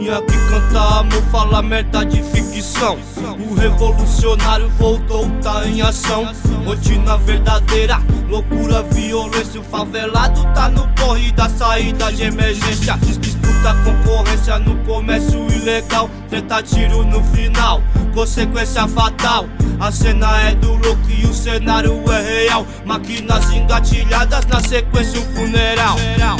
Tinha que cantar amor, falar merda de ficção. O revolucionário voltou, tá em ação. Rotina verdadeira, loucura, violência. O favelado tá no corre da saída de emergência. Disputa concorrência no comércio ilegal. Tenta tiro no final, consequência fatal. A cena é do louco e o cenário é real. Máquinas engatilhadas, na sequência um funeral.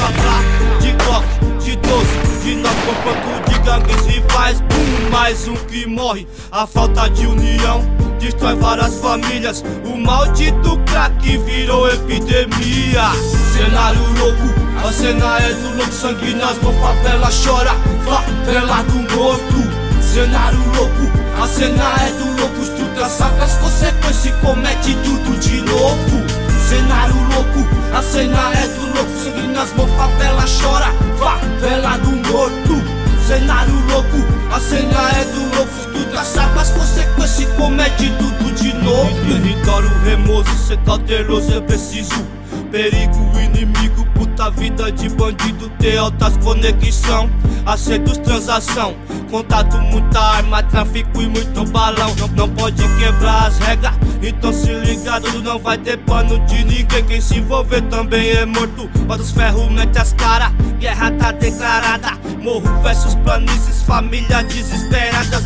De Glock, de 12, de 9, confronto de gangues rivais. Boom, mais um que morre. A falta de união destrói várias famílias. O maldito crack virou epidemia. Cenário louco, a cena é do louco. Sangue nas mãos, favela chora, favela do morto. Cenário louco, a cena é do louco. Os trutas sabem as consequências e comete tudo de novo. Cenário louco, a cena é do louco. Sangue nas mãos, favela chora, favela do morto. Cenário louco, a cena é do louco. Os trutas sabem as consequências e comete tudo de novo. Território remoso, ser cauteloso é preciso. Perigo inimigo, puta vida de bandido. Ter altas conexão, aceitos transação. Contato, muita arma, tráfico e muito balão. Não pode quebrar as regras, então se ligado, não vai ter pano de ninguém. Quem se envolver também é morto. Bota os ferros, mete as caras, guerra tá declarada. Morro versus planícies, família desesperadas.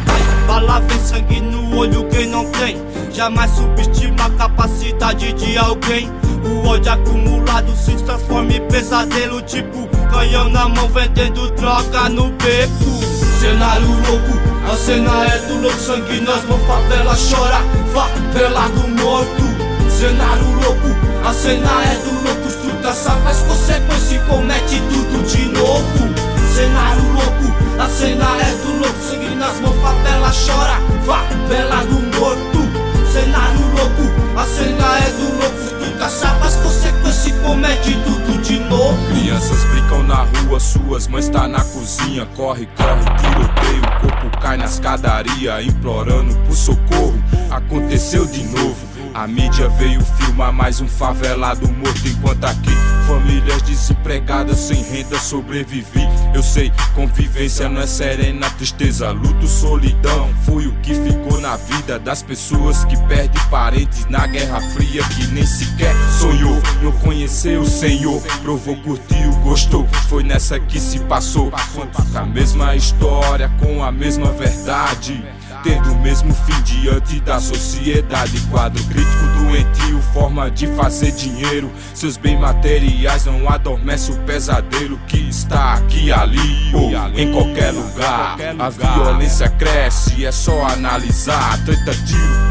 Bala vem, sangue no olho, quem não tem jamais subestima a capacidade de alguém. O ódio acumulado se transforma em pesadelo. Tipo canhão na mão, vendendo droga no beco. Cenário louco, a cena é do louco. Sangue nas mãos, favela chora, favela do morto. Cenário louco, a cena é do louco. Os trutas sabem as consequências e comete tudo de novo. Cenário louco, a cena é do louco. Sangue nas mãos, favela chora, favela do morto. Cenário louco, a cena é do louco. Os trutas sabem as consequências e comete tudo de novo. Crianças brincam na rua, suas mães tá na cozinha. Corre, tiroteio, o corpo cai na escadaria, implorando por socorro. Aconteceu de novo. A mídia veio filmar mais um favelado morto, enquanto aqui famílias desempregadas sem renda sobrevivi. Eu sei, convivência não é serena, tristeza, luto, solidão. Foi o que ficou na vida das pessoas que perdem parentes na Guerra Fria, que nem sequer sonhou. Não conheceu o Senhor, provou, curtiu, gostou. Foi nessa que se passou. A mesma história com a mesma verdade, tendo o mesmo fim diante da sociedade. Quadro crítico doentio, forma de fazer dinheiro. Seus bens materiais não adormece o pesadelo que está aqui, ali ou em qualquer lugar. A violência cresce, é só analisar. Treta, tiro,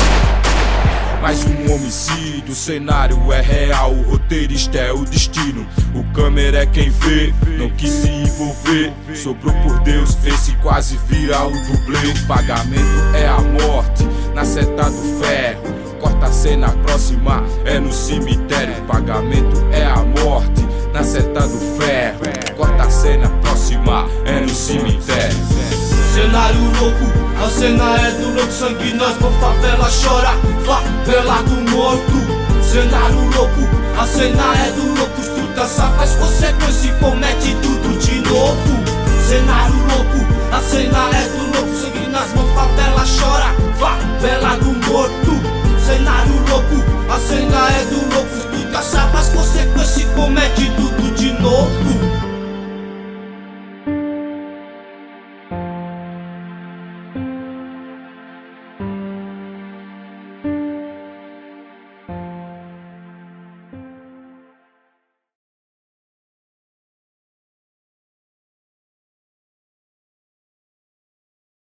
mais um homicídio, o cenário é real, o roteirista é o destino. O câmera é quem vê, não quis se envolver. Sobrou por Deus, esse quase vira o dublê. O pagamento é a morte, na seta do ferro. Corta a cena próxima, é no cemitério. O pagamento é a morte, na seta do ferro. Corta a cena próxima, é no cemitério. Cenário louco, a cena é do louco. Sangue nas mãos, favela chora, favela do morto. Cenário louco, a cena é do louco. Os trutas sabem as consequências e comete tudo de novo. Cenário louco, a cena é do louco. Sangue